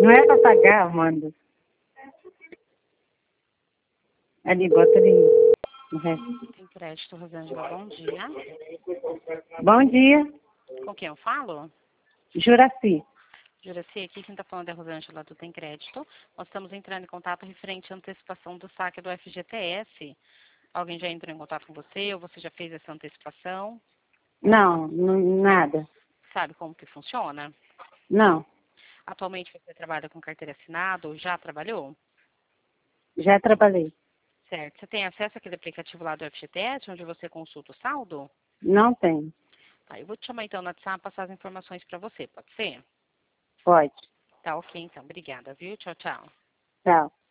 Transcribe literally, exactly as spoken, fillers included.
Não é pra pagar, Amanda. Ali, bota ali no resto. Tem crédito, Rosângela, bom dia. Bom dia, Com quem eu falo? Juraci. Juraci, aqui quem está falando é a Rosângela do Tem Crédito. Nós estamos entrando em contato referente à antecipação do saque do F G T S. Alguém já entrou em contato com você ou você já fez essa antecipação? Não, n- nada. Sabe como que funciona? Não, Atualmente você trabalha com carteira assinada ou já trabalhou? já trabalhei. Certo. Você tem acesso àquele aplicativo lá do F G T S, onde você consulta o saldo? Não tenho. Tá, eu vou te chamar então no WhatsApp, passar as informações para você, pode ser? Pode. Tá ok, então. Obrigada, viu? Tchau, tchau. Tchau.